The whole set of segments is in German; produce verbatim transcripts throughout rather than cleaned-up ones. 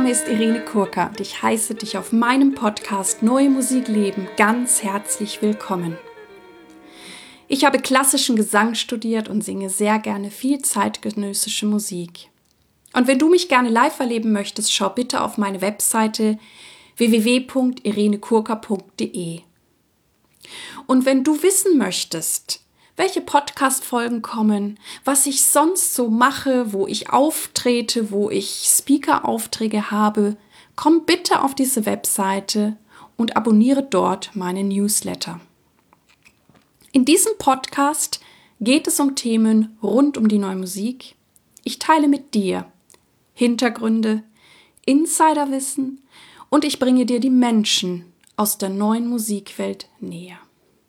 Name ist Irene Kurka und ich heiße dich auf meinem Podcast Neue Musik leben ganz herzlich willkommen. Ich habe klassischen Gesang studiert und singe sehr gerne viel zeitgenössische Musik. Und wenn du mich gerne live erleben möchtest, schau bitte auf meine Webseite w w w punkt irene kurka punkt d e. Und wenn du wissen möchtest, welche Podcast-Folgen kommen, was ich sonst so mache, wo ich auftrete, wo ich Speaker-Aufträge habe, komm bitte auf diese Webseite und abonniere dort meinen Newsletter. In diesem Podcast geht es um Themen rund um die neue Musik. Ich teile mit dir Hintergründe, Insiderwissen und ich bringe dir die Menschen aus der neuen Musikwelt näher.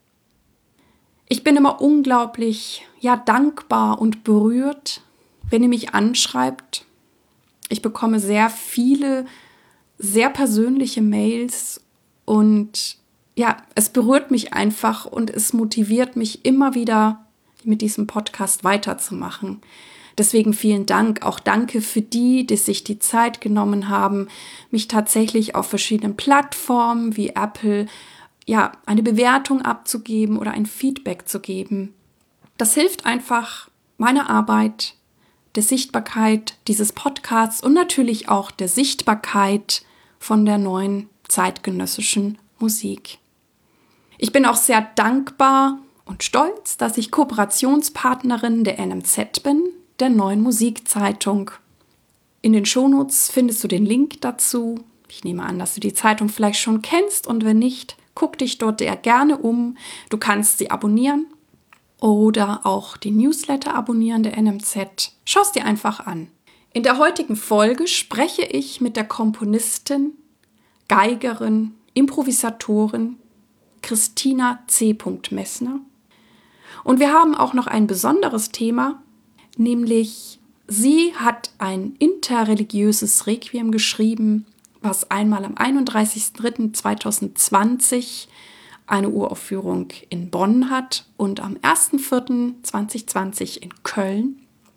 Ich bin immer unglaublich, ja, dankbar und berührt, wenn ihr mich anschreibt. Ich bekomme sehr viele, sehr persönliche Mails und ja, es berührt mich einfach und es motiviert mich immer wieder, mit diesem Podcast weiterzumachen. Deswegen vielen Dank, auch danke für die, die sich die Zeit genommen haben, mich tatsächlich auf verschiedenen Plattformen wie Apple ja, eine Bewertung abzugeben oder ein Feedback zu geben. Das hilft einfach meiner Arbeit, der Sichtbarkeit dieses Podcasts und natürlich auch der Sichtbarkeit von der neuen zeitgenössischen Musik. Ich bin auch sehr dankbar und stolz, dass ich Kooperationspartnerin der N M Z bin, der neuen Musikzeitung. In den Shownotes findest du den Link dazu. Ich nehme an, dass du die Zeitung vielleicht schon kennst und wenn nicht, guck dich dort sehr gerne um. Du kannst sie abonnieren oder auch die Newsletter abonnieren der N M Z. Schau es dir einfach an. In der heutigen Folge spreche ich mit der Komponistin, Geigerin, Improvisatorin Christina C. Messner. Und wir haben auch noch ein besonderes Thema, nämlich sie hat ein interreligiöses Requiem geschrieben, was einmal am einunddreißigsten dritten zweitausendzwanzig eine Uraufführung in Bonn hat und am ersten vierten zweitausendzwanzig in Köln.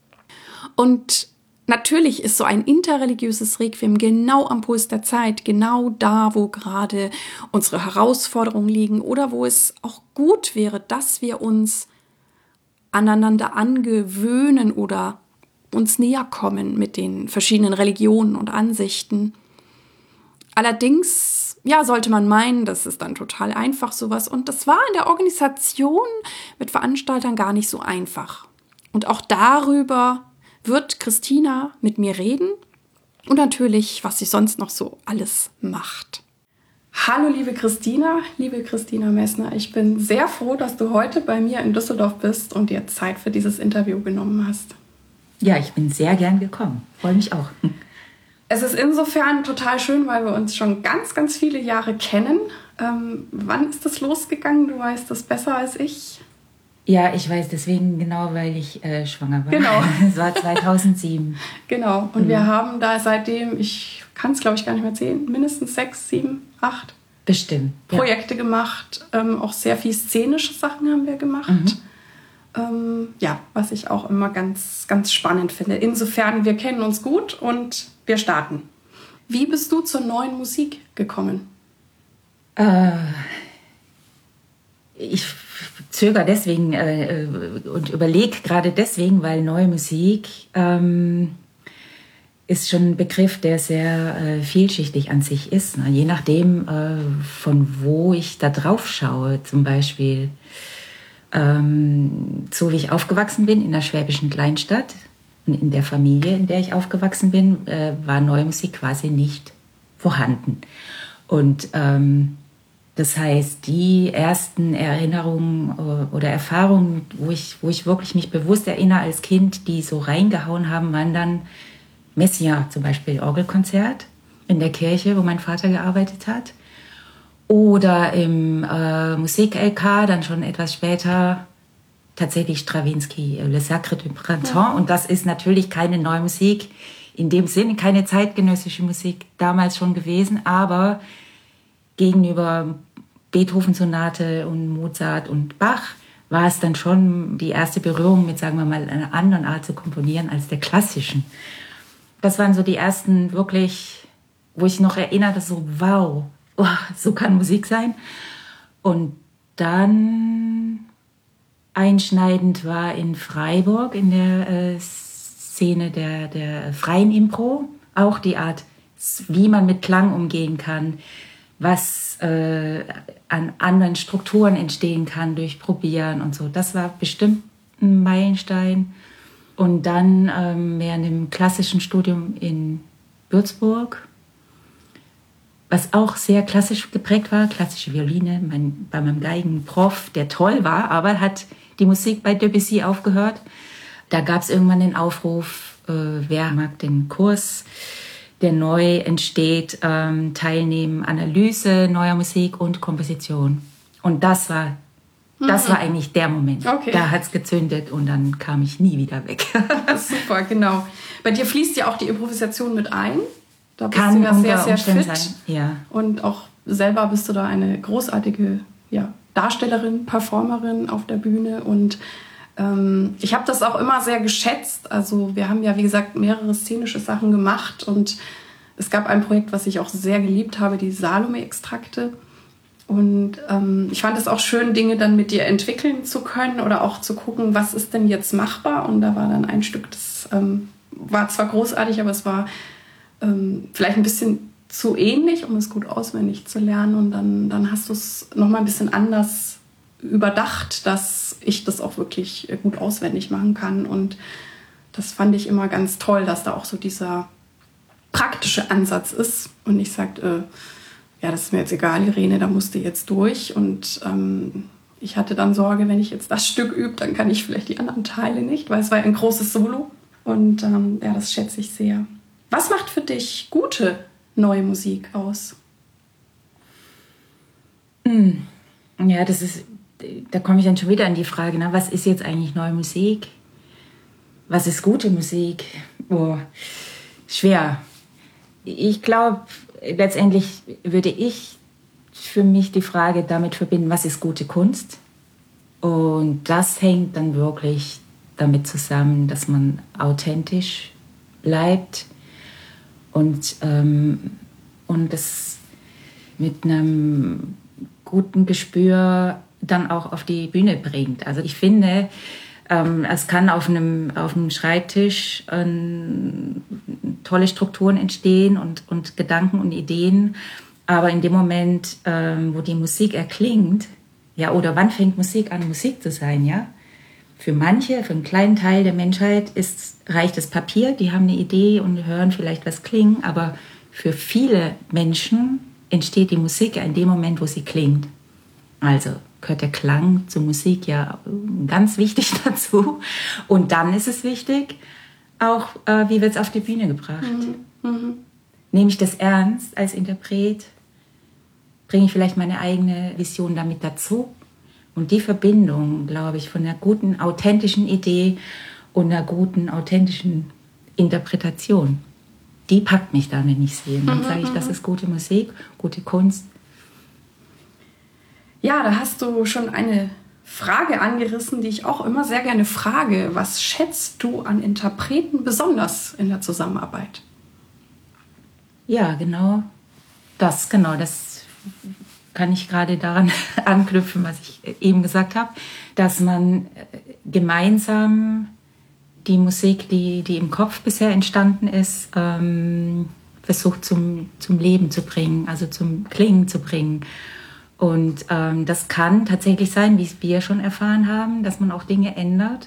Und natürlich ist so ein interreligiöses Requiem genau am Puls der Zeit, genau da, wo gerade unsere Herausforderungen liegen oder wo es auch gut wäre, dass wir uns aneinander angewöhnen oder uns näher kommen mit den verschiedenen Religionen und Ansichten. Allerdings, ja, sollte man meinen, das ist dann total einfach sowas. Und das war in der Organisation mit Veranstaltern gar nicht so einfach. Und auch darüber wird Christina mit mir reden und natürlich, was sie sonst noch so alles macht. Hallo liebe Christina, liebe Christina Messner, ich bin sehr froh, dass du heute bei mir in Düsseldorf bist und dir Zeit für dieses Interview genommen hast. Ja, ich bin sehr gern gekommen, freue mich auch. Es ist insofern total schön, weil wir uns schon ganz, ganz viele Jahre kennen. Ähm, wann ist das losgegangen? Du weißt das besser als ich. Ja, ich weiß deswegen genau, weil ich äh, schwanger war. Genau. Es war zweitausendsieben. Genau. Und mhm. wir haben da seitdem, ich kann es glaube ich gar nicht mehr zählen, mindestens sechs, sieben, acht Bestimmt, ja. Projekte gemacht. Ähm, auch sehr viel szenische Sachen haben wir gemacht. Mhm. Ähm, ja, was ich auch immer ganz, ganz spannend finde. Insofern, wir kennen uns gut und wir starten. Wie bist du zur neuen Musik gekommen? Äh, ich zögere deswegen äh, und überlege gerade deswegen, weil neue Musik ähm, ist schon ein Begriff, der sehr äh, vielschichtig an sich ist. Ne? Je nachdem, äh, von wo ich da drauf schaue, zum Beispiel ähm, so wie ich aufgewachsen bin in der schwäbischen Kleinstadt und in der Familie, in der ich aufgewachsen bin, äh, war neue Musik quasi nicht vorhanden. Und ähm, das heißt, die ersten Erinnerungen oder Erfahrungen, wo ich, wo ich wirklich mich bewusst erinnere als Kind, die so reingehauen haben, waren dann Messiaen, zum Beispiel Orgelkonzert in der Kirche, wo mein Vater gearbeitet hat. Oder im äh, Musik-L K, dann schon etwas später, tatsächlich Stravinsky, Le Sacre du Printemps. Ja. Und das ist natürlich keine neue Musik, in dem Sinne keine zeitgenössische Musik damals schon gewesen, aber gegenüber Beethoven-Sonate und Mozart und Bach war es dann schon die erste Berührung mit, sagen wir mal, einer anderen Art zu komponieren als der klassischen. Das waren so die ersten wirklich wo ich noch erinnere, so wow, oh, so kann Musik sein. Und dann einschneidend war in Freiburg in der äh, Szene der, der freien Impro, auch die Art, wie man mit Klang umgehen kann, was äh, an anderen Strukturen entstehen kann durch Probieren und so. Das war bestimmt ein Meilenstein. Und dann ähm, während dem klassischen Studium in Würzburg, was auch sehr klassisch geprägt war, klassische Violine, mein, bei meinem Geigenprof, der toll war, aber hat die Musik bei Debussy aufgehört. Da gab es irgendwann den Aufruf, äh, wer mag den Kurs, der neu entsteht, ähm, teilnehmen, Analyse neuer Musik und Komposition. Und das war, mhm. das war eigentlich der Moment. Okay. Da hat es gezündet und dann kam ich nie wieder weg. Super, genau. Bei dir fließt ja auch die Improvisation mit ein. Da bist Kann du ja sehr, sehr fit. Sein. Ja. Und auch selber bist du da eine großartige ja, Darstellerin, Performerin auf der Bühne. Und ähm, ich habe das auch immer sehr geschätzt. Also wir haben ja, wie gesagt, mehrere szenische Sachen gemacht. Und es gab ein Projekt, was ich auch sehr geliebt habe, die Salome-Extrakte. Und ähm, ich fand es auch schön, Dinge dann mit dir entwickeln zu können oder auch zu gucken, was ist denn jetzt machbar. Und da war dann ein Stück, das ähm, war zwar großartig, aber es war ähm, vielleicht ein bisschen zu ähnlich, um es gut auswendig zu lernen. Und dann, dann hast du es nochmal ein bisschen anders überdacht, dass ich das auch wirklich gut auswendig machen kann. Und das fand ich immer ganz toll, dass da auch so dieser praktische Ansatz ist. Und ich sagte, äh, ja, das ist mir jetzt egal, Irene, da musst du jetzt durch. Und ähm, ich hatte dann Sorge, wenn ich jetzt das Stück übe, dann kann ich vielleicht die anderen Teile nicht, weil es war ein großes Solo. Und ähm, ja, das schätze ich sehr. Was macht für dich gute neue Musik aus? Ja, das ist, da komme ich dann schon wieder an die Frage, ne? Was ist jetzt eigentlich neue Musik? Was ist gute Musik? Oh, schwer. Ich glaube, letztendlich würde ich für mich die Frage damit verbinden, was ist gute Kunst? Und das hängt dann wirklich damit zusammen, dass man authentisch bleibt und, ähm, und das mit einem guten Gespür dann auch auf die Bühne bringt. Also ich finde, ähm, es kann auf einem, auf einem Schreibtisch ähm, tolle Strukturen entstehen und, und Gedanken und Ideen, aber in dem Moment, ähm, wo die Musik erklingt, ja, oder wann fängt Musik an, Musik zu sein, ja? Für manche, für einen kleinen Teil der Menschheit ist, reicht das Papier, die haben eine Idee und hören vielleicht was klingen, aber für viele Menschen entsteht die Musik ja in dem Moment, wo sie klingt. Also gehört der Klang zur Musik ja ganz wichtig dazu. Und dann ist es wichtig, auch äh, wie wird es auf die Bühne gebracht. Mhm. Mhm. Nehme ich das ernst als Interpret? Bringe ich vielleicht meine eigene Vision damit dazu? Und die Verbindung, glaube ich, von einer guten, authentischen Idee und einer guten, authentischen Interpretation, die packt mich dann, wenn ich sehe. Und dann mhm, sage ich, das ist gute Musik, gute Kunst. Ja, da hast du schon eine Frage angerissen, die ich auch immer sehr gerne frage. Was schätzt du an Interpreten besonders in der Zusammenarbeit? Ja, genau das, genau das kann ich gerade daran anknüpfen, was ich eben gesagt habe, dass man gemeinsam die Musik, die, die im Kopf bisher entstanden ist, ähm, versucht zum, zum Leben zu bringen, also zum Klingen zu bringen. Und ähm, das kann tatsächlich sein, wie es wir schon erfahren haben, dass man auch Dinge ändert.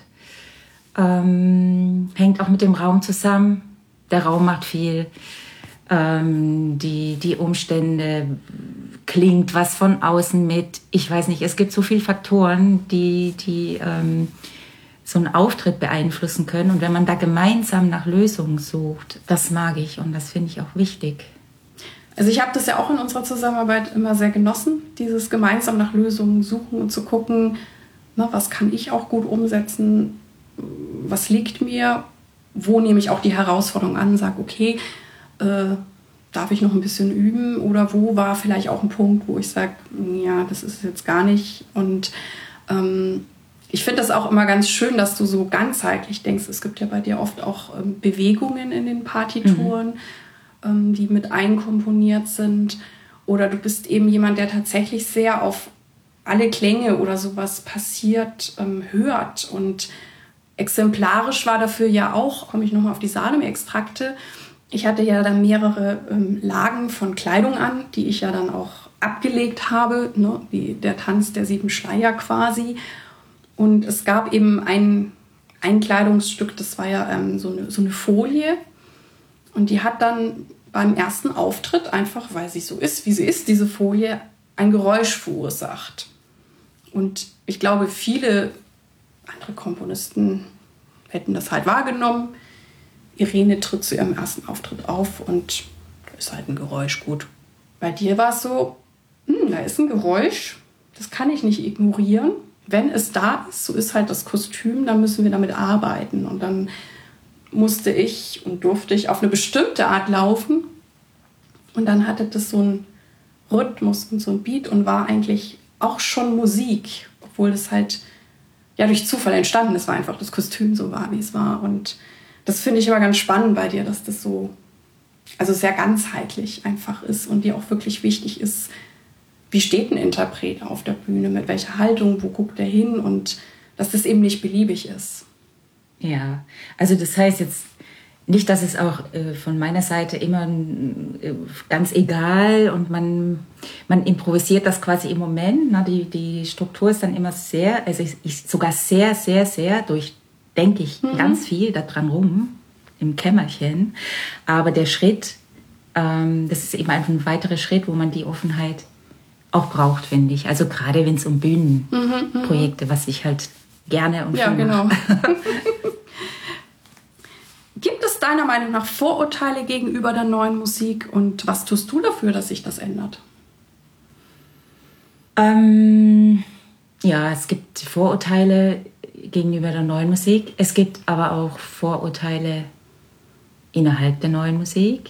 Ähm, hängt auch mit dem Raum zusammen. Der Raum macht viel. Ähm, die, die Umstände, klingt was von außen mit. Ich weiß nicht, es gibt so viele Faktoren, die, die ähm, so einen Auftritt beeinflussen können. Und wenn man da gemeinsam nach Lösungen sucht, das mag ich und das finde ich auch wichtig. Also ich habe das ja auch in unserer Zusammenarbeit immer sehr genossen, dieses gemeinsam nach Lösungen suchen und zu gucken, na, was kann ich auch gut umsetzen, was liegt mir, wo nehme ich auch die Herausforderung an, sage, okay, äh, darf ich noch ein bisschen üben oder wo war vielleicht auch ein Punkt, wo ich sage, ja, das ist jetzt gar nicht. Und ähm, ich finde das auch immer ganz schön, dass du so ganzheitlich denkst. Es gibt ja bei dir oft auch ähm, Bewegungen in den Partituren. Mhm. ähm, die mit einkomponiert sind. Oder du bist eben jemand, der tatsächlich sehr auf alle Klänge oder sowas passiert, ähm, hört. Und exemplarisch war dafür ja auch, komme ich nochmal auf die Salome-Extrakte, ich hatte ja dann mehrere ähm, Lagen von Kleidung an, die ich ja dann auch abgelegt habe, ne, wie der Tanz der sieben Schleier quasi. Und es gab eben ein, ein Kleidungsstück, das war ja ähm, so, eine, so eine Folie. Und die hat dann beim ersten Auftritt, einfach weil sie so ist, wie sie ist, diese Folie, ein Geräusch verursacht. Und ich glaube, viele andere Komponisten hätten das halt wahrgenommen. Irene tritt zu ihrem ersten Auftritt auf und da ist halt ein Geräusch gut. Bei dir war es so, hm, da ist ein Geräusch, das kann ich nicht ignorieren. Wenn es da ist, so ist halt das Kostüm, dann müssen wir damit arbeiten. Und dann musste ich und durfte ich auf eine bestimmte Art laufen. Und dann hatte das so einen Rhythmus und so ein Beat und war eigentlich auch schon Musik, obwohl das halt ja durch Zufall entstanden ist, war einfach das Kostüm so war, wie es war. Und das finde ich aber ganz spannend bei dir, dass das so also sehr ganzheitlich einfach ist und dir auch wirklich wichtig ist, wie steht ein Interpret auf der Bühne, mit welcher Haltung, wo guckt er hin und dass das eben nicht beliebig ist. Ja, also das heißt jetzt nicht, dass es auch äh, von meiner Seite immer äh, ganz egal und man, man improvisiert das quasi im Moment. Na, die, die Struktur ist dann immer sehr, also ich, ich sogar sehr, sehr, sehr durchdenke ich mhm. ganz viel daran rum im Kämmerchen. Aber der Schritt, ähm, das ist eben einfach ein weiterer Schritt, wo man die Offenheit auch braucht, finde ich. Also gerade wenn es um Bühnenprojekte, mhm, was ich halt gerne und ja, viel genau. mache. Gibt es deiner Meinung nach Vorurteile gegenüber der neuen Musik und was tust du dafür, dass sich das ändert? Ähm, ja, es gibt Vorurteile gegenüber der neuen Musik. Es gibt aber auch Vorurteile innerhalb der neuen Musik.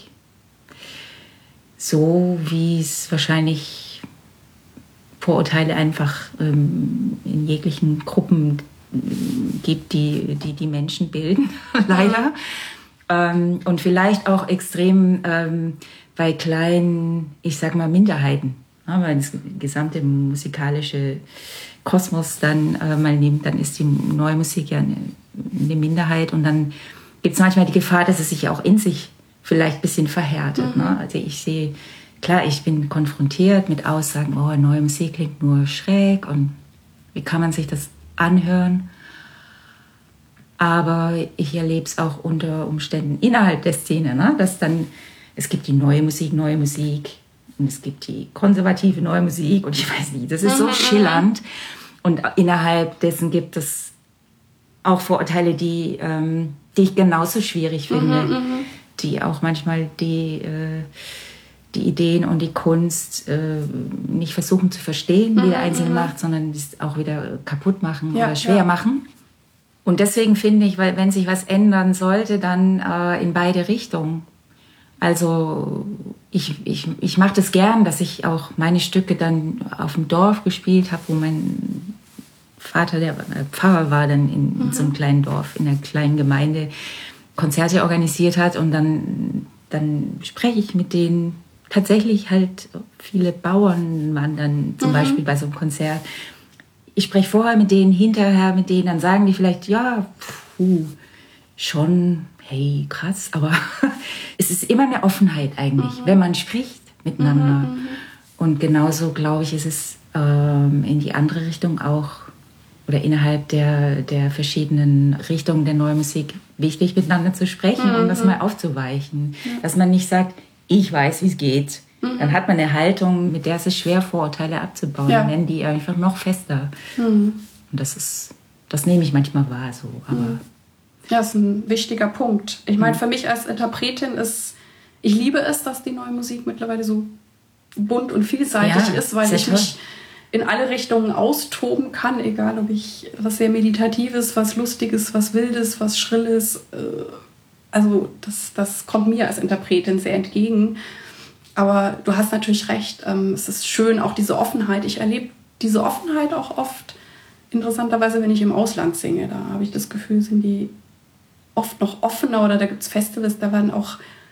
So wie es wahrscheinlich Vorurteile einfach ähm, in jeglichen Gruppen gibt, die die, die Menschen bilden, leider. Ähm, und vielleicht auch extrem ähm, bei kleinen, ich sag mal, Minderheiten. Ja, wenn das gesamte musikalische Kosmos dann äh, mal nimmt, dann ist die neue Musik ja eine, eine Minderheit. Und dann gibt es manchmal die Gefahr, dass es sich auch in sich vielleicht ein bisschen verhärtet. Mhm. Ne? Also ich sehe, klar, ich bin konfrontiert mit Aussagen, oh, neue Musik klingt nur schräg und wie kann man sich das anhören. Aber ich erlebe es auch unter Umständen innerhalb der Szene, ne? Dass dann, es gibt die neue Musik, neue Musik und es gibt die konservative neue Musik und ich weiß nicht, das ist so schillernd. Und innerhalb dessen gibt es auch Vorurteile, die, ähm, die ich genauso schwierig finde, mhm, die auch manchmal die, äh, die Ideen und die Kunst äh, nicht versuchen zu verstehen, wie der Einzelne macht, sondern es auch wieder kaputt machen, ja, oder schwer, ja, machen. Und deswegen finde ich, weil wenn sich was ändern sollte, dann äh, in beide Richtungen. Also ich, ich, ich mache das gern, dass ich auch meine Stücke dann auf dem Dorf gespielt habe, wo mein Vater, der Pfarrer war, dann in, in so einem kleinen Dorf, in einer kleinen Gemeinde Konzerte organisiert hat. Und dann, dann spreche ich mit denen. Tatsächlich halt viele Bauern waren dann zum mhm. Beispiel bei so einem Konzert. Ich spreche vorher mit denen, hinterher mit denen, dann sagen die vielleicht, ja, puh, schon, hey, krass, aber es ist immer eine Offenheit eigentlich, mhm. wenn man spricht miteinander. Mhm. Und genauso, glaube ich, ist es ähm, in die andere Richtung auch oder innerhalb der, der verschiedenen Richtungen der neuen Musik wichtig, miteinander zu sprechen, mhm. um das mal aufzuweichen. Ja. Dass man nicht sagt, ich weiß, wie es geht. Mhm. Dann hat man eine Haltung, mit der es ist schwer, Vorurteile abzubauen. Ja. Dann werden die einfach noch fester. Mhm. Und das ist, das nehme ich manchmal wahr so. Aber mhm. ja, das ist ein wichtiger Punkt. Ich meine, mhm. für mich als Interpretin ist, ich liebe es, dass die neue Musik mittlerweile so bunt und vielseitig ja, ist, weil ich mich in alle Richtungen austoben kann, egal ob ich was sehr Meditatives, was Lustiges, was Wildes, was Schrilles, äh, also das, das kommt mir als Interpretin sehr entgegen. Aber du hast natürlich recht, ähm, es ist schön, auch diese Offenheit. Ich erlebe diese Offenheit auch oft, interessanterweise, wenn ich im Ausland singe. Da habe ich das Gefühl, sind die oft noch offener oder da gibt es Festivals, da werden auch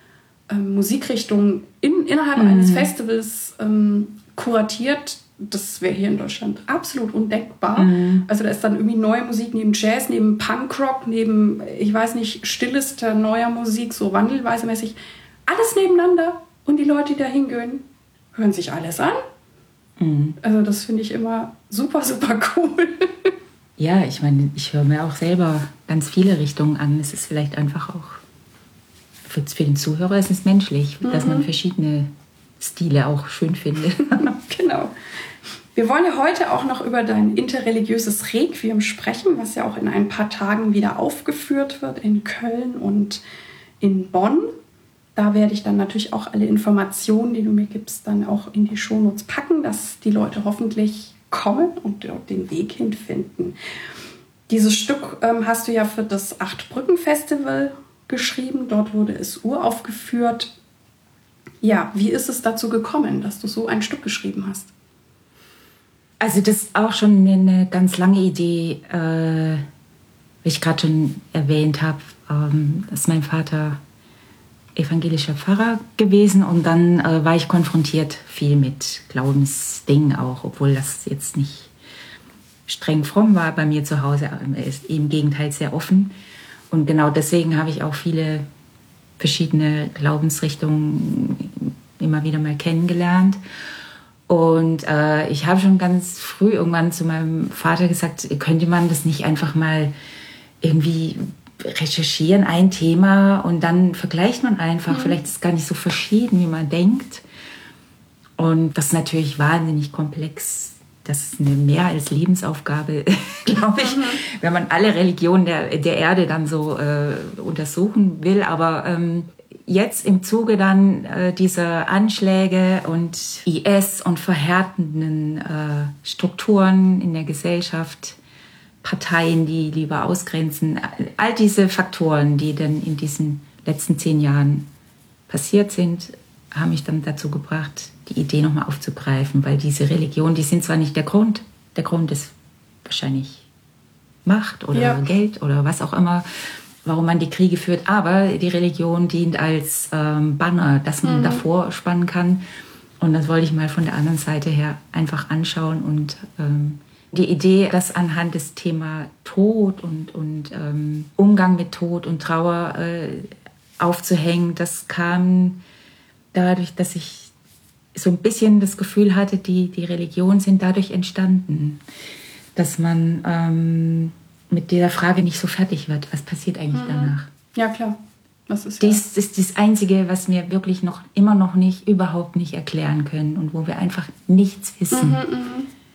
ähm, Musikrichtungen in, innerhalb mhm. eines Festivals ähm, kuratiert. Das wäre hier in Deutschland absolut undenkbar. Mhm. Also da ist dann irgendwie neue Musik neben Jazz, neben Punkrock, neben, ich weiß nicht, stillester neuer Musik, so wandelweise mäßig. Alles nebeneinander. Und die Leute, die da hingehen, hören sich alles an. Mhm. Also das finde ich immer super, super cool. Ja, ich meine, ich höre mir auch selber ganz viele Richtungen an. Es ist vielleicht einfach auch, für, für den Zuhörer ist es menschlich, mhm. dass man verschiedene Stile auch schön findet. Genau. Wir wollen ja heute auch noch über dein interreligiöses Requiem sprechen, was ja auch in ein paar Tagen wieder aufgeführt wird in Köln und in Bonn. Da werde ich dann natürlich auch alle Informationen, die du mir gibst, dann auch in die Shownotes packen, dass die Leute hoffentlich kommen und dort den Weg hinfinden. Dieses Stück ähm, hast du ja für das Acht-Brücken-Festival geschrieben. Dort wurde es uraufgeführt. Ja, wie ist es dazu gekommen, dass du so ein Stück geschrieben hast? Also das ist auch schon eine ganz lange Idee, äh, wie ich gerade schon erwähnt habe, ähm, dass mein Vater evangelischer Pfarrer gewesen und dann äh, war ich konfrontiert viel mit Glaubensdingen auch, obwohl das jetzt nicht streng fromm war bei mir zu Hause. Er ist im Gegenteil sehr offen und genau deswegen habe ich auch viele verschiedene Glaubensrichtungen immer wieder mal kennengelernt. Und äh, ich habe schon ganz früh irgendwann zu meinem Vater gesagt, könnte man das nicht einfach mal irgendwie recherchieren, ein Thema und dann vergleicht man einfach. Mhm. Vielleicht ist es gar nicht so verschieden, wie man denkt. Und das ist natürlich wahnsinnig komplex. Das ist eine mehr als Lebensaufgabe, glaube ich, mhm. wenn man alle Religionen der, der Erde dann so äh, untersuchen will. Aber ähm, jetzt im Zuge dann äh, dieser Anschläge und I S und verhärtenden äh, Strukturen in der Gesellschaft, Parteien, die lieber ausgrenzen, all diese Faktoren, die dann in diesen letzten zehn Jahren passiert sind, haben mich dann dazu gebracht, die Idee nochmal aufzugreifen, weil diese Religionen, die sind zwar nicht der Grund, der Grund ist wahrscheinlich Macht oder ja. Geld oder was auch immer, warum man die Kriege führt, aber die Religion dient als ähm, Banner, das man mhm. davor spannen kann. Und das wollte ich mal von der anderen Seite her einfach anschauen und ähm, die Idee, das anhand des Thema Tod und, und ähm, Umgang mit Tod und Trauer äh, aufzuhängen, das kam dadurch, dass ich so ein bisschen das Gefühl hatte, die, die Religionen sind dadurch entstanden, dass man ähm, mit dieser Frage nicht so fertig wird. Was passiert eigentlich mhm. danach? Ja, klar. Das ist, Dies ja. ist das Einzige, was wir wirklich noch immer noch nicht, überhaupt nicht erklären können und wo wir einfach nichts wissen. Mhm, mh.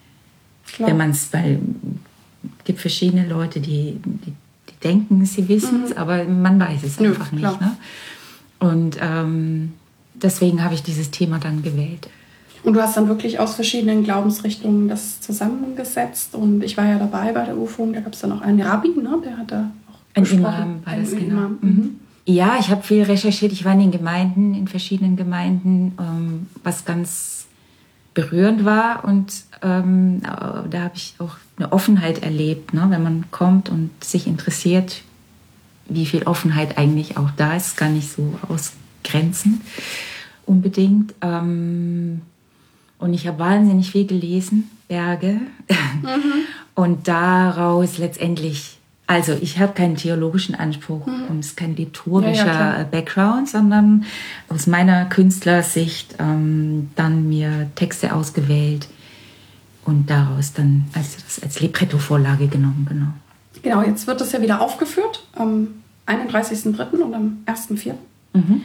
Klar. Wenn man es, weil es gibt verschiedene Leute, die, die, die denken, sie wissen es, mhm. aber man weiß es Nö, einfach nicht. Ne? Und ähm, deswegen habe ich dieses Thema dann gewählt. Und du hast dann wirklich aus verschiedenen Glaubensrichtungen das zusammengesetzt. Und ich war ja dabei bei der U F O, da gab es dann auch einen Rabbi, ne? Der hat da auch ein Imam war das, genau. Imam. Mhm. Ja, ich habe viel recherchiert. Ich war in den Gemeinden, in verschiedenen Gemeinden, ähm, was ganz berührend war. Und ähm, da habe ich auch eine Offenheit erlebt, ne? Wenn man kommt und sich interessiert, wie viel Offenheit eigentlich auch da ist, gar nicht so ausgrenzen unbedingt. Ähm, und ich habe wahnsinnig viel gelesen, Berge. Mhm. Und daraus letztendlich, also ich habe keinen theologischen Anspruch mhm. und es ist kein liturgischer ja, ja, Background, sondern aus meiner Künstlersicht ähm, dann mir Texte ausgewählt und daraus dann als, als Libretto-Vorlage genommen. Genau. Genau, jetzt wird das ja wieder aufgeführt am einunddreißigsten dritten und am ersten vierten Mhm.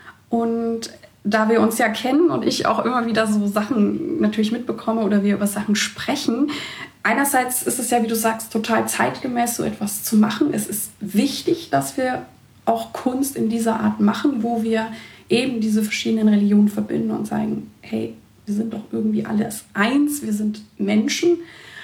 Und da wir uns ja kennen und ich auch immer wieder so Sachen natürlich mitbekomme oder wir über Sachen sprechen, einerseits ist es ja, wie du sagst, total zeitgemäß, so etwas zu machen. Es ist wichtig, dass wir auch Kunst in dieser Art machen, wo wir eben diese verschiedenen Religionen verbinden und sagen, hey, wir sind doch irgendwie alles eins, wir sind Menschen.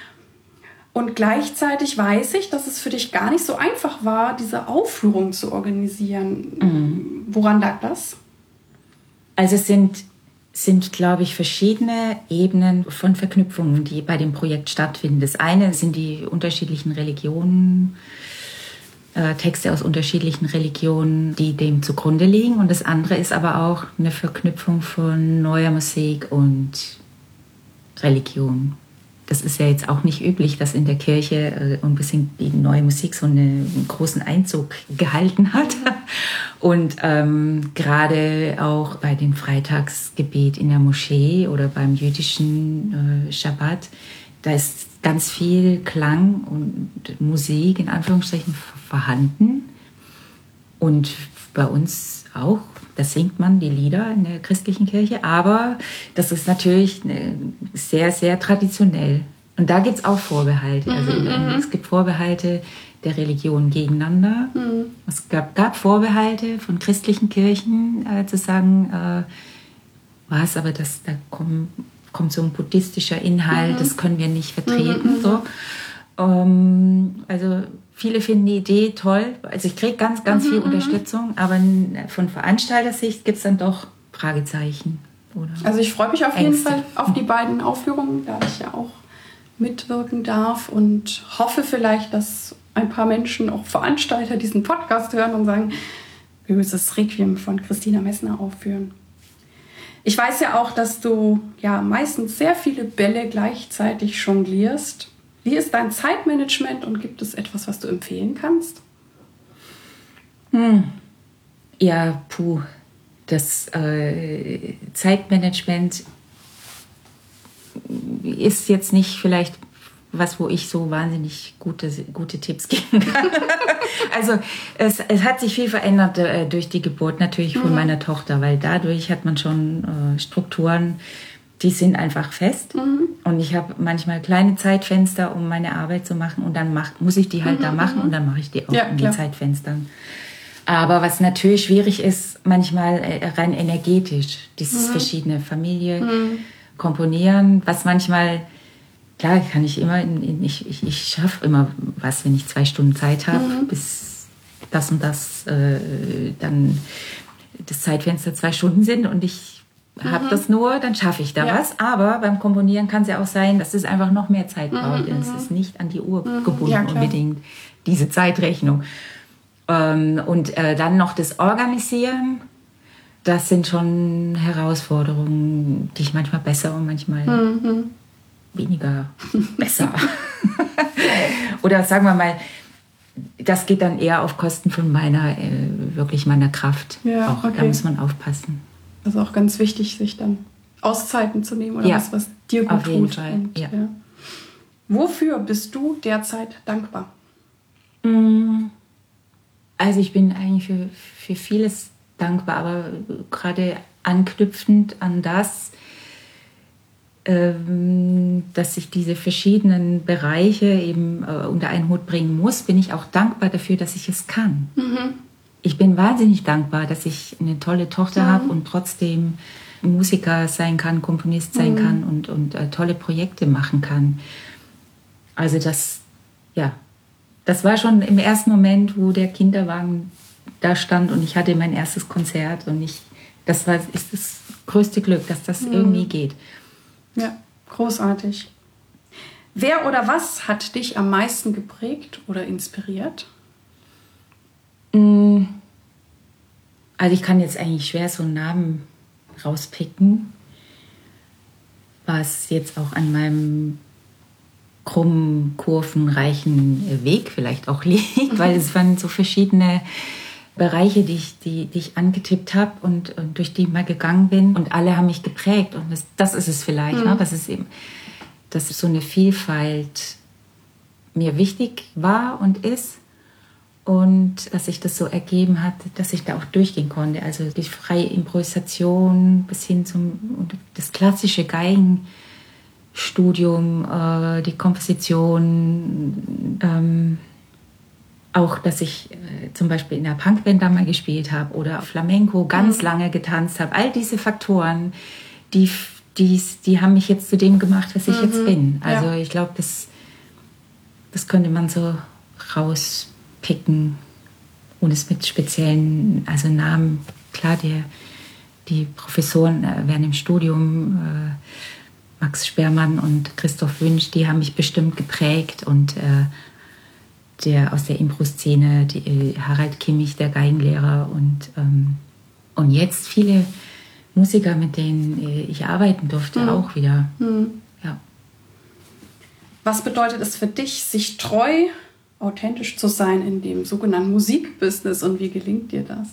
Und gleichzeitig weiß ich, dass es für dich gar nicht so einfach war, diese Aufführung zu organisieren. Mhm. Woran lag das? Also es sind, sind, glaube ich, verschiedene Ebenen von Verknüpfungen, die bei dem Projekt stattfinden. Das eine sind die unterschiedlichen Religionen, äh, Texte aus unterschiedlichen Religionen, die dem zugrunde liegen. Und das andere ist aber auch eine Verknüpfung von neuer Musik und Religion. Das ist ja jetzt auch nicht üblich, dass in der Kirche äh, ein bisschen die neue Musik so eine, einen großen Einzug gehalten hat. Und ähm, gerade auch bei den Freitagsgebet in der Moschee oder beim jüdischen äh, Schabbat, da ist ganz viel Klang und Musik in Anführungsstrichen vorhanden. Und bei uns auch, da singt man die Lieder in der christlichen Kirche, aber das ist natürlich sehr, sehr traditionell. Und da gibt es auch Vorbehalte. Also mm-hmm. Es gibt Vorbehalte der Religion gegeneinander. Mm. Es gab, gab Vorbehalte von christlichen Kirchen, äh, zu sagen, äh, was, aber das, da kommen, kommt so ein buddhistischer Inhalt, mm-hmm. das können wir nicht vertreten. Mm-hmm. So. Ähm, also viele finden die Idee toll. Also ich kriege ganz, ganz mm-hmm. viel Unterstützung, aber von Veranstaltersicht gibt es dann doch Fragezeichen. Oder also ich freue mich auf Ängste. jeden Fall auf die beiden Aufführungen, da ich ja auch mitwirken darf und hoffe vielleicht, dass ein paar Menschen, auch Veranstalter, diesen Podcast hören und sagen, wir müssen das Requiem von Christina Messner aufführen. Ich weiß ja auch, dass du ja meistens sehr viele Bälle gleichzeitig jonglierst. Wie ist dein Zeitmanagement und gibt es etwas, was du empfehlen kannst? Hm. Ja, puh. Das äh, Zeitmanagement ist jetzt nicht vielleicht was, wo ich so wahnsinnig gute, gute Tipps geben kann. Also es, es hat sich viel verändert äh, durch die Geburt natürlich von mhm. meiner Tochter, weil dadurch hat man schon äh, Strukturen, die sind einfach fest. Mhm. Und ich habe manchmal kleine Zeitfenster, um meine Arbeit zu machen. Und dann mach, muss ich die halt mhm. da machen und dann mache ich die auch ja, in den Zeitfenstern. Aber was natürlich schwierig ist, manchmal äh, rein energetisch, dieses mhm. verschiedene Familie mhm. komponieren, was manchmal, klar kann ich immer, ich, ich, ich schaffe immer was, wenn ich zwei Stunden Zeit habe, mhm. bis das und das äh, dann das Zeitfenster zwei Stunden sind und ich habe mhm. das nur, dann schaffe ich da ja. was. Aber beim Komponieren kann es ja auch sein, dass es einfach noch mehr Zeit braucht. Mhm. Es ist nicht an die Uhr mhm. gebunden ja, unbedingt, diese Zeitrechnung. Ähm, und äh, dann noch das Organisieren, das sind schon Herausforderungen, die ich manchmal besser und manchmal mhm. weniger besser. Oder sagen wir mal, das geht dann eher auf Kosten von meiner, äh, wirklich meiner Kraft. Ja, auch, okay. Da muss man aufpassen. Das ist auch ganz wichtig, sich dann Auszeiten zu nehmen oder ja, was, was dir gut auf jeden tut. Fall. Und, ja. Ja. Wofür bist du derzeit dankbar? Also ich bin eigentlich für, für vieles dankbar, aber gerade anknüpfend an das, ähm, dass ich diese verschiedenen Bereiche eben äh, unter einen Hut bringen muss, bin ich auch dankbar dafür, dass ich es kann. Mhm. Ich bin wahnsinnig dankbar, dass ich eine tolle Tochter mhm. habe und trotzdem Musiker sein kann, Komponist sein mhm. kann und, und äh, tolle Projekte machen kann. Also das, ja, das war schon im ersten Moment, wo der Kinderwagen da stand und ich hatte mein erstes Konzert und ich, das war ist das größte Glück, dass das mhm. irgendwie geht. Ja, großartig. Wer oder was hat dich am meisten geprägt oder inspiriert? Also ich kann jetzt eigentlich schwer so einen Namen rauspicken, was jetzt auch an meinem krummen, kurvenreichen Weg vielleicht auch liegt, weil es waren so verschiedene Bereiche, die ich, die, die ich angetippt habe und, und durch die ich mal gegangen bin und alle haben mich geprägt und das, das ist es vielleicht, mhm. ne? Das ist eben, dass so eine Vielfalt mir wichtig war und ist. Und dass sich das so ergeben hat, dass ich da auch durchgehen konnte. Also die freie Improvisation bis hin zum das klassische Geigenstudium, äh, die Komposition, ähm, auch, dass ich äh, zum Beispiel in der Punkband da mal gespielt habe oder Flamenco ganz mhm. lange getanzt habe. All diese Faktoren, die, die, die haben mich jetzt zu dem gemacht, was ich mhm. jetzt bin. Also ja. ich glaube, das, das könnte man so raus picken, ohne es mit speziellen also Namen. Klar, die, die Professoren äh, während im Studium, äh, Max Sperrmann und Christoph Wünsch, die haben mich bestimmt geprägt und äh, der aus der Impro-Szene, die, Harald Kimmich, der Geigenlehrer und, ähm, und jetzt viele Musiker, mit denen ich arbeiten durfte, mhm. auch wieder. Mhm. Ja. Was bedeutet es für dich, sich treu, authentisch zu sein in dem sogenannten Musikbusiness und wie gelingt dir das?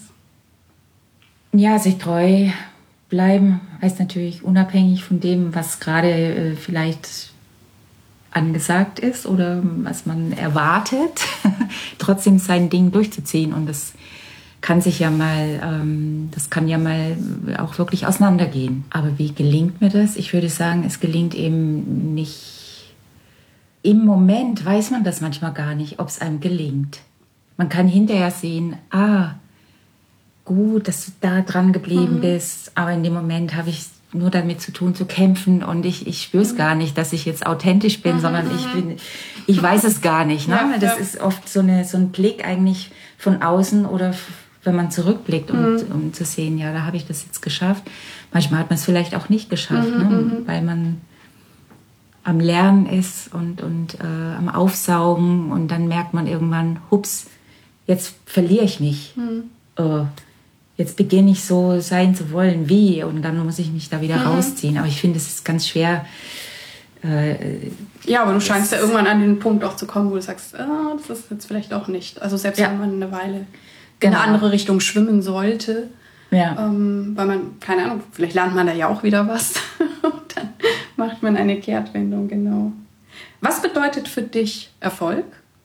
Ja, sich treu bleiben heißt natürlich unabhängig von dem, was gerade äh, vielleicht angesagt ist oder was man erwartet, trotzdem sein Ding durchzuziehen. Und das kann sich ja mal, ähm, das kann ja mal auch wirklich auseinandergehen. Aber wie gelingt mir das? Ich würde sagen, es gelingt eben nicht. Im Moment weiß man das manchmal gar nicht, ob es einem gelingt. Man kann hinterher sehen, ah, gut, dass du da dran geblieben mhm. bist, aber in dem Moment habe ich nur damit zu tun, zu kämpfen und ich, ich spüre es mhm. gar nicht, dass ich jetzt authentisch bin, mhm. sondern ich bin, ich weiß es gar nicht. Ne? Ja, das ja. ist oft so, eine, so ein Blick eigentlich von außen oder wenn man zurückblickt, um, mhm. um zu sehen, ja, da habe ich das jetzt geschafft. Manchmal hat man es vielleicht auch nicht geschafft, mhm. ne? weil man am Lernen ist und, und äh, am Aufsaugen und dann merkt man irgendwann, hups, jetzt verliere ich mich. Mhm. Äh, jetzt beginne ich so sein zu wollen wie und dann muss ich mich da wieder mhm. rausziehen. Aber ich finde, es ist ganz schwer. Äh, ja, aber du scheinst ja irgendwann an den Punkt auch zu kommen, wo du sagst, ah, das ist jetzt vielleicht auch nicht. Also selbst ja. wenn man eine Weile genau. in eine andere Richtung schwimmen sollte, ja. ähm, weil man, keine Ahnung, vielleicht lernt man da ja auch wieder was und dann macht man eine Kehrtwendung, genau. Was bedeutet für dich Erfolg?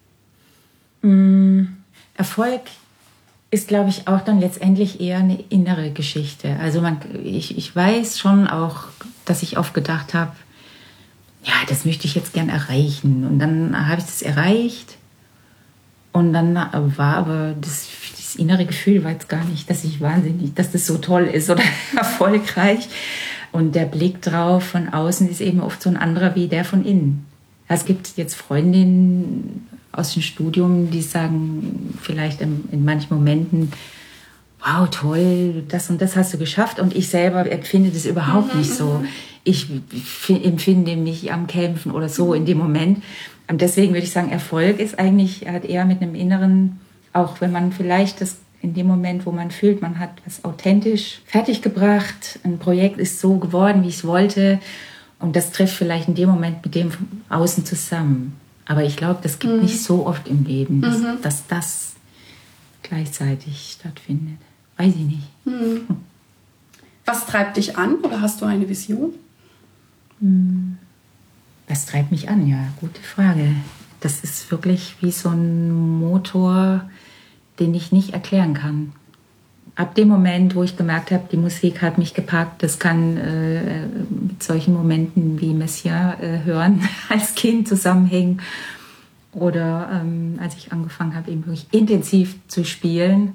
Mm, Erfolg ist, glaube ich, auch dann letztendlich eher eine innere Geschichte. Also man, ich, ich weiß schon auch, dass ich oft gedacht habe, ja, das möchte ich jetzt gern erreichen. Und dann habe ich das erreicht. Und dann war aber das, das innere Gefühl war jetzt gar nicht, dass ich wahnsinnig, dass das so toll ist oder erfolgreich. Und der Blick drauf von außen ist eben oft so ein anderer wie der von innen. Es gibt jetzt Freundinnen aus dem Studium, die sagen vielleicht in, in manchen Momenten, wow, toll, das und das hast du geschafft. Und ich selber empfinde das überhaupt mhm, nicht so. Ich f- empfinde mich am Kämpfen oder so in dem Moment. Und deswegen würde ich sagen, Erfolg ist eigentlich, hat eher mit einem Inneren, auch wenn man vielleicht das in dem Moment, wo man fühlt, man hat was authentisch fertiggebracht, ein Projekt ist so geworden, wie ich es wollte. Und das trifft vielleicht in dem Moment mit dem von außen zusammen. Aber ich glaube, das gibt mhm. nicht so oft im Leben, dass, mhm. dass das gleichzeitig stattfindet. Weiß ich nicht. Mhm. Was treibt dich an oder hast du eine Vision? Was treibt mich an? Ja, gute Frage. Das ist wirklich wie so ein Motor, den ich nicht erklären kann. Ab dem Moment, wo ich gemerkt habe, die Musik hat mich gepackt, das kann äh, mit solchen Momenten wie Messiaen äh, hören, als Kind zusammenhängen. Oder ähm, als ich angefangen habe, eben wirklich intensiv zu spielen.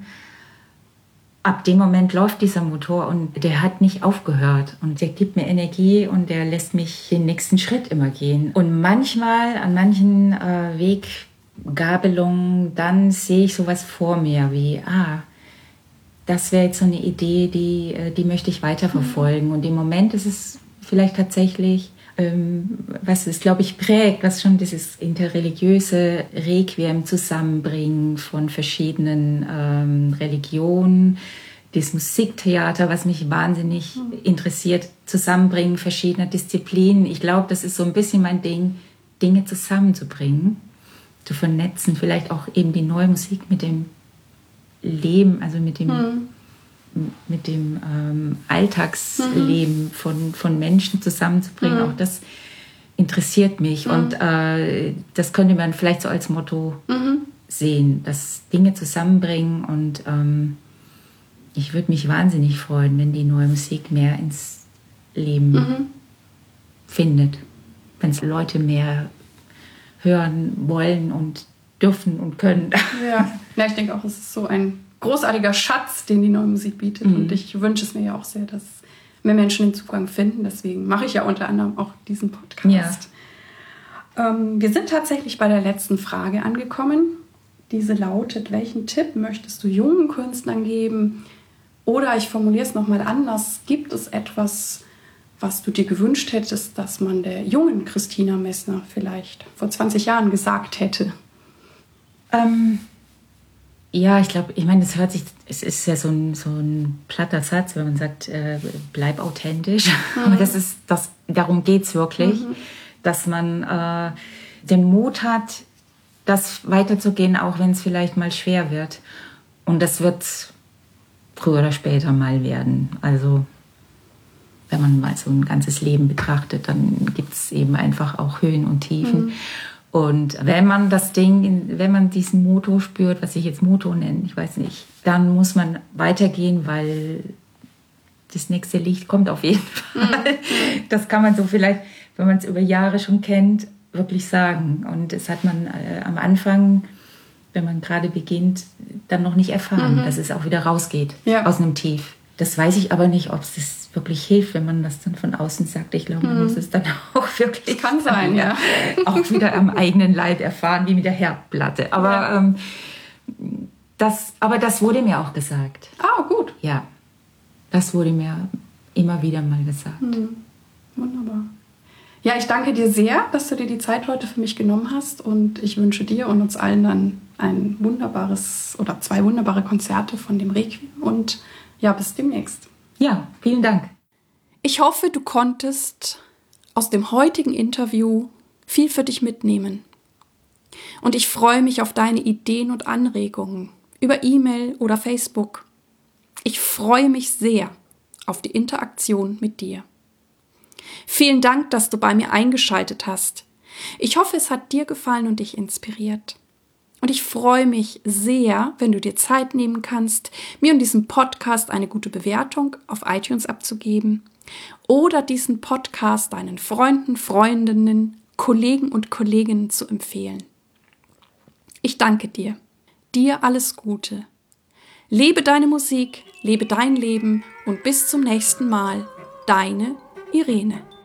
Ab dem Moment läuft dieser Motor und der hat nicht aufgehört. Und der gibt mir Energie und der lässt mich den nächsten Schritt immer gehen. Und manchmal, an manchen äh, Weggabelungen, dann sehe ich sowas vor mir wie, ah, das wäre jetzt so eine Idee, die, die möchte ich weiterverfolgen. Mhm. Und im Moment ist es vielleicht tatsächlich, ähm, was es, glaube ich, prägt, was schon dieses interreligiöse Requiem zusammenbringen von verschiedenen ähm, Religionen, das Musiktheater, was mich wahnsinnig mhm. interessiert, zusammenbringen verschiedener Disziplinen. Ich glaube, das ist so ein bisschen mein Ding, Dinge zusammenzubringen, zu vernetzen, vielleicht auch eben die neue Musik mit dem Leben, also mit dem, mhm. mit dem ähm, Alltagsleben mhm. von, von Menschen zusammenzubringen. Mhm. Auch das interessiert mich. Mhm. Und äh, das könnte man vielleicht so als Motto mhm. sehen, dass Dinge zusammenbringen. Und ähm, ich würde mich wahnsinnig freuen, wenn die neue Musik mehr ins Leben mhm. findet. Wenn es Leute mehr hören wollen und dürfen und können. Ja. ja, ich denke auch, es ist so ein großartiger Schatz, den die neue Musik bietet. Mhm. Und ich wünsche es mir ja auch sehr, dass mehr Menschen den Zugang finden. Deswegen mache ich ja unter anderem auch diesen Podcast. Ja. Ähm, wir sind tatsächlich bei der letzten Frage angekommen. Diese lautet, welchen Tipp möchtest du jungen Künstlern geben? Oder ich formuliere es nochmal anders. Gibt es etwas, was du dir gewünscht hättest, dass man der jungen Christina Messner vielleicht vor zwanzig Jahren gesagt hätte? Ähm, ja, ich glaube, ich meine, es hört sich, es ist ja so ein, so ein platter Satz, wenn man sagt, äh, bleib authentisch. Mhm. Aber das ist, das, darum geht es wirklich, mhm. dass man äh, den Mut hat, das weiterzugehen, auch wenn es vielleicht mal schwer wird. Und das wird früher oder später mal werden. Also wenn man mal so ein ganzes Leben betrachtet, dann gibt es eben einfach auch Höhen und Tiefen. Mhm. Und wenn man das Ding, wenn man diesen Motor spürt, was ich jetzt Motor nenne, ich weiß nicht, dann muss man weitergehen, weil das nächste Licht kommt auf jeden Fall. Mhm. Das kann man so vielleicht, wenn man es über Jahre schon kennt, wirklich sagen. Und das hat man äh, am Anfang, wenn man gerade beginnt, dann noch nicht erfahren, mhm. dass es auch wieder rausgeht ja. aus einem Tief. Das weiß ich aber nicht, ob es das wirklich hilft, wenn man das dann von außen sagt. Ich glaube, man mhm. muss es dann auch wirklich das kann sein, ja. auch wieder am eigenen Leib erfahren, wie mit der Herdplatte. Aber, ja. ähm, das, aber das wurde mir auch gesagt. Ah, gut. Ja, das wurde mir immer wieder mal gesagt. Mhm. Wunderbar. Ja, ich danke dir sehr, dass du dir die Zeit heute für mich genommen hast und ich wünsche dir und uns allen dann ein wunderbares oder zwei wunderbare Konzerte von dem Requiem und ja, bis demnächst. Ja, vielen Dank. Ich hoffe, du konntest aus dem heutigen Interview viel für dich mitnehmen. Und ich freue mich auf deine Ideen und Anregungen über E-Mail oder Facebook. Ich freue mich sehr auf die Interaktion mit dir. Vielen Dank, dass du bei mir eingeschaltet hast. Ich hoffe, es hat dir gefallen und dich inspiriert. Und ich freue mich sehr, wenn du dir Zeit nehmen kannst, mir und diesem Podcast eine gute Bewertung auf iTunes abzugeben oder diesen Podcast deinen Freunden, Freundinnen, Kollegen und Kolleginnen zu empfehlen. Ich danke dir. Dir alles Gute. Lebe deine Musik, lebe dein Leben und bis zum nächsten Mal. Deine Irene.